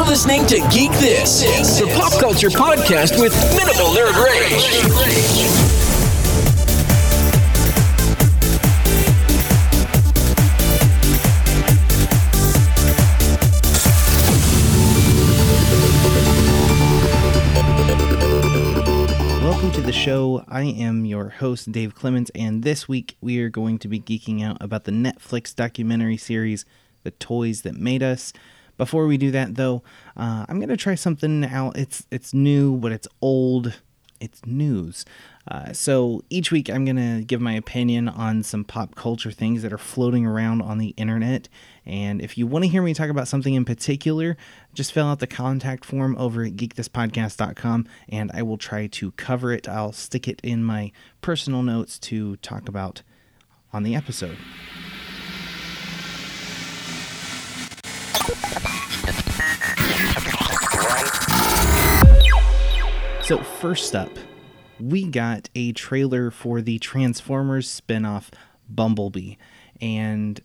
You're listening to Geek This, the pop culture podcast with minimal nerd rage. Welcome to the show. I am your host, Dave Clemens, and this week we are going to be geeking out about the Netflix documentary series, The Toys That Made Us. Before we do that, though, I'm going to try something out. It's new, but it's old. It's news. So each week I'm going to give my opinion on some pop culture things that are floating around on the internet. And if you want to hear me talk about something in particular, just fill out the contact form over at geekthispodcast.com and I will try to cover it. I'll stick it in my personal notes to talk about on the episode. So first up, we got a trailer for the Transformers spinoff Bumblebee, and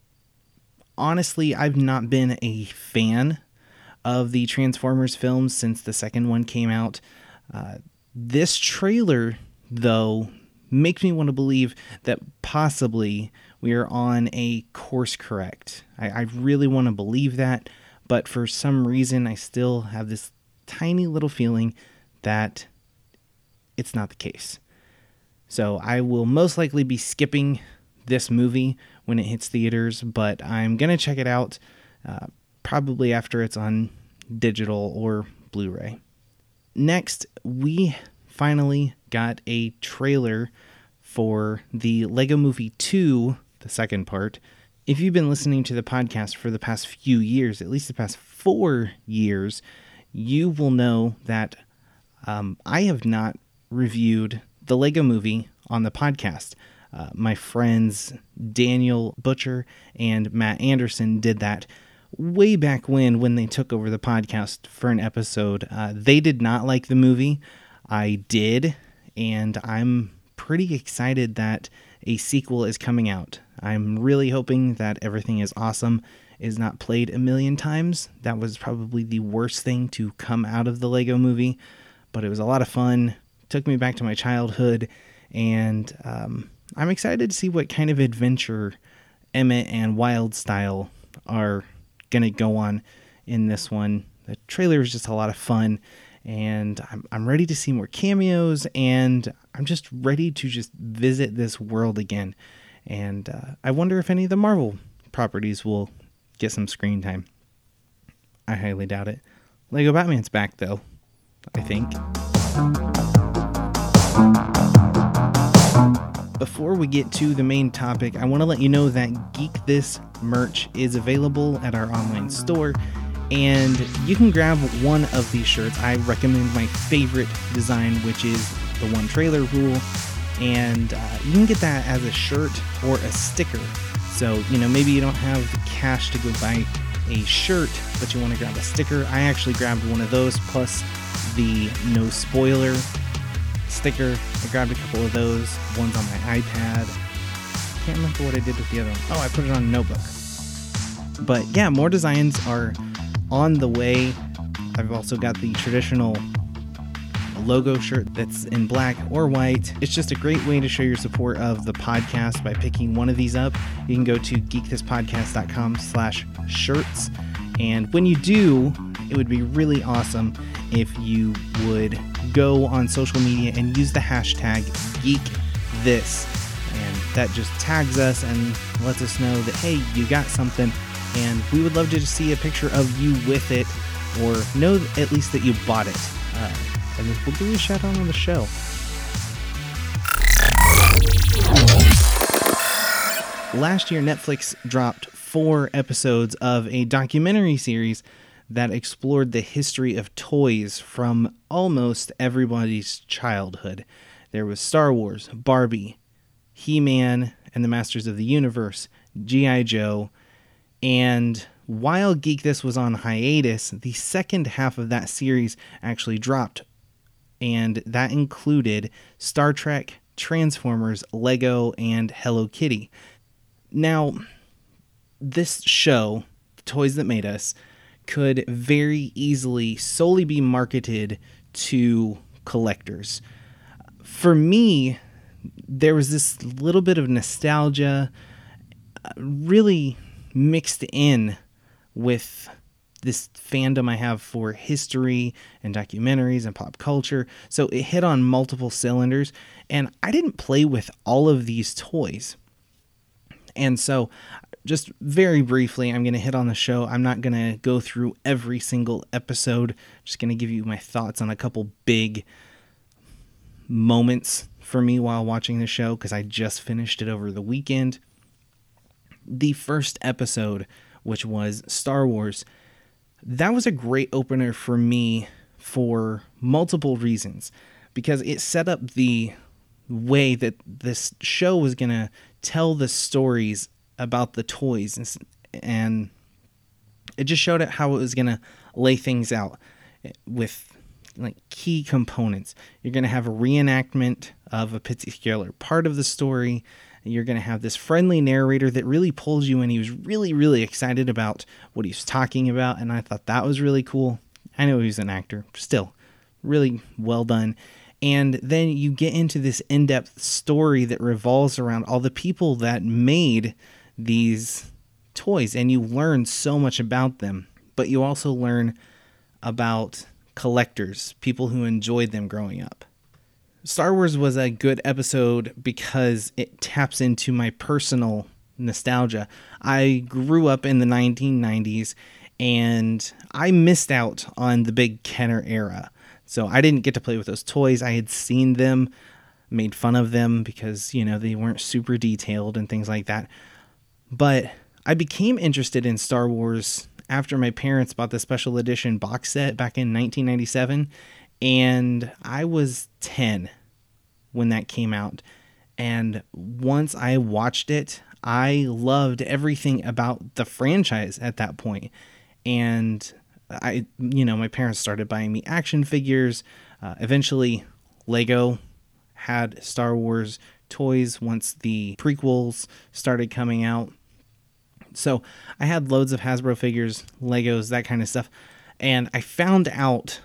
honestly, I've not been a fan of the Transformers films since the second one came out. This trailer, though, makes me want to believe that possibly we are on a course correct. I really want to believe that, but for some reason, I still have this tiny little feeling that it's not the case. So I will most likely be skipping this movie when it hits theaters, but I'm going to check it out probably after it's on digital or Blu-ray. Next, we finally got a trailer for the Lego Movie 2, the second part. If you've been listening to the podcast for the past few years, at least the past 4 years, you will know that I have not reviewed the Lego Movie on the podcast. My friends Daniel Butcher and Matt Anderson did that way back when they took over the podcast for an episode. They did not like the movie. I did, and I'm pretty excited that a sequel is coming out. I'm really hoping that Everything Is Awesome is not played a million times. That was probably the worst thing to come out of the Lego Movie, but it was a lot of fun. Took me back to my childhood, and I'm excited to see what kind of adventure Emmett and Wildstyle are going to go on in this one. The trailer is just a lot of fun, and I'm ready to see more cameos, and I'm just ready to just visit this world again. And I wonder if any of the Marvel properties will get some screen time. I highly doubt it. Lego Batman's back, though, I think. Before we get to the main topic, I want to let you know that Geek This merch is available at our online store, and you can grab one of these shirts. I recommend my favorite design, which is the One Trailer Rule, and you can get that as a shirt or a sticker. So, maybe you don't have the cash to go buy a shirt, but you want to grab a sticker. I actually grabbed one of those, plus the No Spoiler sticker. I grabbed a couple of those. One's on my iPad. Can't remember what I did with the other one. Oh, I put it on a notebook. But yeah, more designs are on the way. I've also got the traditional logo shirt that's in black or white. It's just a great way to show your support of the podcast by picking one of these up. You can go to geekthispodcast.com/shirts. And when you do, it would be really awesome if you would go on social media and use the hashtag GeekThis. And that just tags us and lets us know that, hey, you got something. And we would love to just see a picture of you with it, or know at least that you bought it. And then we'll give you a shout out on the show. Last year, Netflix dropped 4 episodes of a documentary series that explored the history of toys from almost everybody's childhood. There was Star Wars, Barbie, He-Man and the Masters of the Universe, G.I. Joe, and while Geek This was on hiatus, the second half of that series actually dropped, and that included Star Trek, Transformers, Lego, and Hello Kitty. Now, this show, Toys That Made Us, could very easily solely be marketed to collectors. For me, there was this little bit of nostalgia really mixed in with this fandom I have for history and documentaries and pop culture. So it hit on multiple cylinders, and I didn't play with all of these toys. And so just very briefly, I'm going to hit on the show. I'm not going to go through every single episode. I'm just going to give you my thoughts on a couple big moments for me while watching the show, because I just finished it over the weekend. The first episode, which was Star Wars, that was a great opener for me for multiple reasons, because it set up the way that this show was going to tell the stories about the toys, and it just showed it how it was going to lay things out with like key components. You're going to have a reenactment of a particular part of the story. You're going to have this friendly narrator that really pulls you in. He was really, really excited about what he was talking about, and I thought that was really cool. I know he's an actor, still really well done. And then you get into this in-depth story that revolves around all the people that made these toys, and you learn so much about them. But you also learn about collectors, people who enjoyed them growing up. Star Wars was a good episode because it taps into my personal nostalgia. I grew up in the 1990s, and I missed out on the big Kenner era. So I didn't get to play with those toys. I had seen them, made fun of them because, they weren't super detailed and things like that. But I became interested in Star Wars after my parents bought the special edition box set back in 1997. And I was 10 when that came out. And once I watched it, I loved everything about the franchise at that point. And my parents started buying me action figures. Eventually, Lego had Star Wars toys once the prequels started coming out. So I had loads of Hasbro figures, Legos, that kind of stuff. And I found out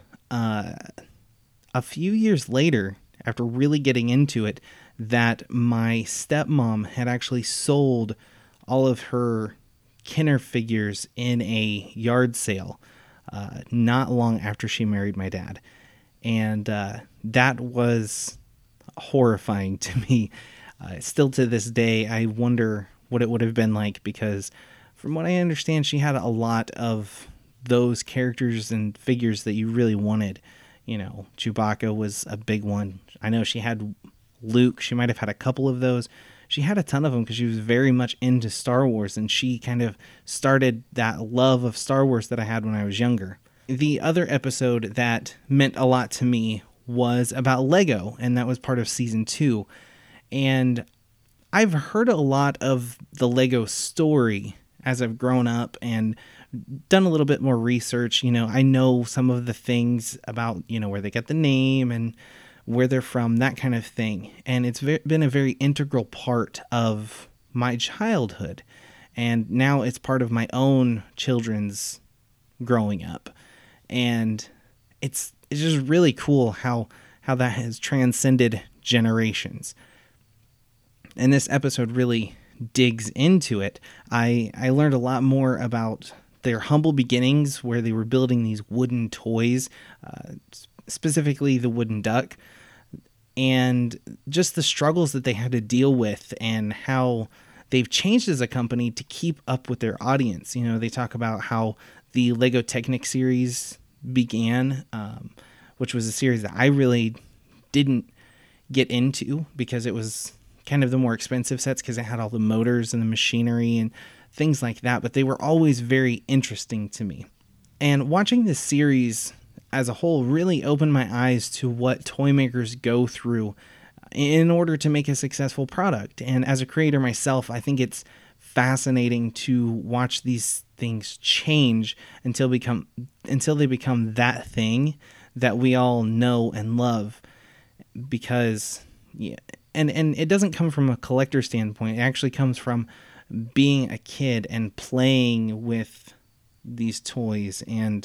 a few years later, after really getting into it, that my stepmom had actually sold all of her Kenner figures in a yard sale not long after she married my dad. And that was horrifying to me. Still to this day, I wonder what it would have been like, because from what I understand, she had a lot of those characters and figures that you really wanted. Chewbacca was a big one. I know she had Luke. She might have had a couple of those. She had a ton of them because she was very much into Star Wars, and she kind of started that love of Star Wars that I had when I was younger. The other episode that meant a lot to me was about Lego, and that was part of season 2. And I've heard a lot of the Lego story as I've grown up and done a little bit more research. I know some of the things about, where they get the name and where they're from, that kind of thing. And it's been a very integral part of my childhood. And now it's part of my own children's growing up. And it's just really cool how that has transcended generations. And this episode really digs into it. I learned a lot more about their humble beginnings, where they were building these wooden toys, specifically the wooden duck, and just the struggles that they had to deal with and how they've changed as a company to keep up with their audience. They talk about how the Lego Technic series began, which was a series that I really didn't get into because it was kind of the more expensive sets because it had all the motors and the machinery and things like that, but they were always very interesting to me. And watching this series as a whole really opened my eyes to what toy makers go through in order to make a successful product. And as a creator myself, I think it's fascinating to watch these things change until they become that thing that we all know and love. Because and it doesn't come from a collector standpoint. It actually comes from being a kid and playing with these toys, and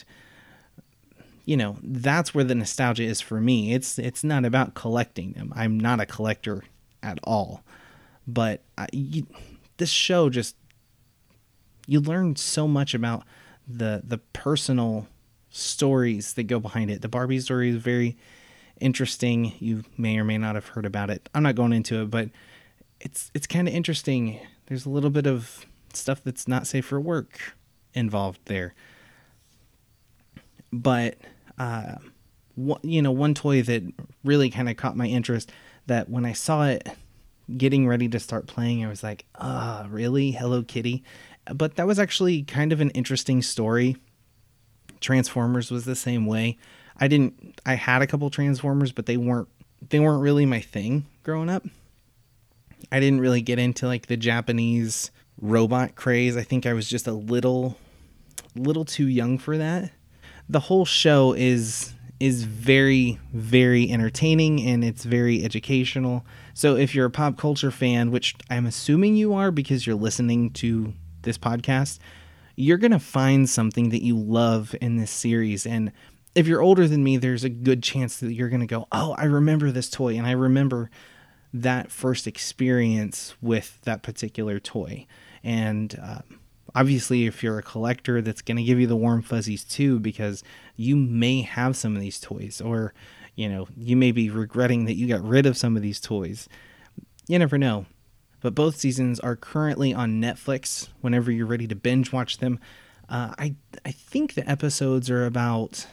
that's where the nostalgia is for me. It's not about collecting them. I'm not a collector at all, but this show just, you learn so much about the personal stories that go behind it. The Barbie story is very interesting. You may or may not have heard about it. I'm not going into it, but it's kind of interesting. There's a little bit of stuff that's not safe for work involved there. But one toy that really kind of caught my interest, that when I saw it getting ready to start playing, I was like, really? Hello Kitty? But that was actually kind of an interesting story. Transformers was the same way. I had a couple Transformers, but they weren't really my thing growing up. I didn't really get into like the Japanese robot craze. I think I was just a little too young for that. The whole show is very, very entertaining, and it's very educational. So if you're a pop culture fan, which I'm assuming you are because you're listening to this podcast, you're going to find something that you love in this series. And if you're older than me, there's a good chance that you're going to go, oh, I remember this toy, and I remember that first experience with that particular toy. And obviously, if you're a collector, that's going to give you the warm fuzzies too, because you may have some of these toys, or you may be regretting that you got rid of some of these toys. You never know. But both seasons are currently on Netflix whenever you're ready to binge watch them. I think the episodes are about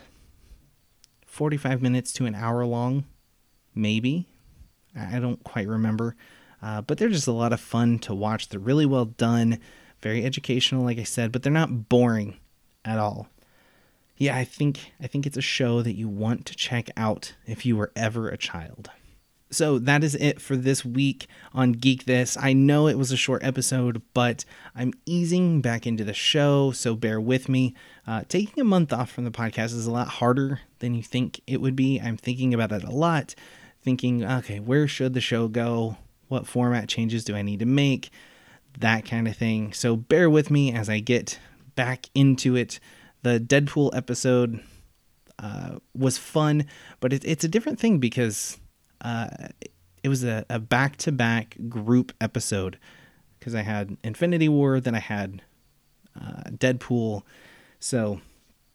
45 minutes to an hour long, maybe. I don't quite remember. But they're just a lot of fun to watch. They're really well done, very educational, like I said, but they're not boring at all. Yeah, I think it's a show that you want to check out if you were ever a child. So that is it for this week on Geek This. I know it was a short episode, but I'm easing back into the show, so bear with me. Taking a month off from the podcast is a lot harder than you think it would be. I'm thinking about it a lot, thinking, okay, where should the show go? What format changes do I need to make? That kind of thing. So bear with me as I get back into it. The Deadpool episode was fun, but it's a different thing because it was a back-to-back group episode, because I had Infinity War, then I had Deadpool. So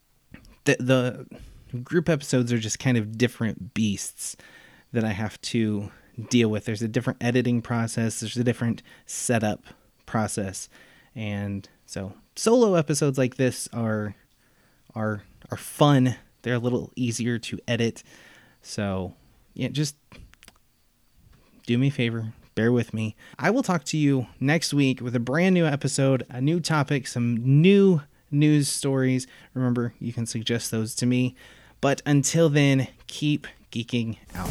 the group episodes are just kind of different beasts that I have to deal with. There's a different editing process. There's a different setup process. And so solo episodes like this are fun. They're a little easier to edit. So yeah, just do me a favor, bear with me. I will talk to you next week with a brand new episode, a new topic, some new news stories. Remember, you can suggest those to me. But until then, keep geeking out.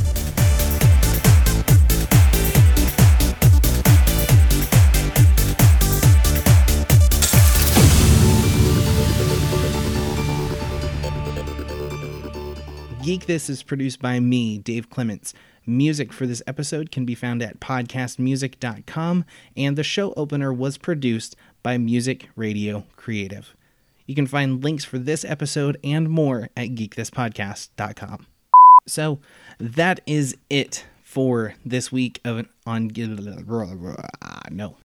Geek This is produced by me, Dave Clements. Music for this episode can be found at podcastmusic.com, and the show opener was produced by Music Radio Creative. You can find links for this episode and more at geekthispodcast.com. So that is it for this week of